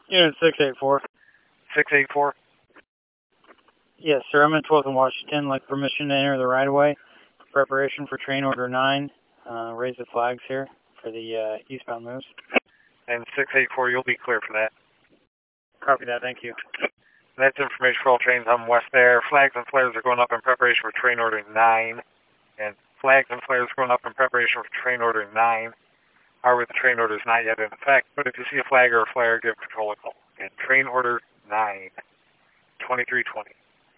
Unit 684. 684. Yes, sir. I'm in 12th and Washington. Like permission to enter the right-of-way. Preparation for train order 9. Raise the flags here for the eastbound moves. And 684, you'll be clear for that. Copy that. Thank you. That's information for all trains on west there. Flags and flares are going up in preparation for train order 9. And flags and flares going up in preparation for train order 9. However, the train order is not yet in effect, but if you see a flag or a flare, give control a call. And train order 9, 2320.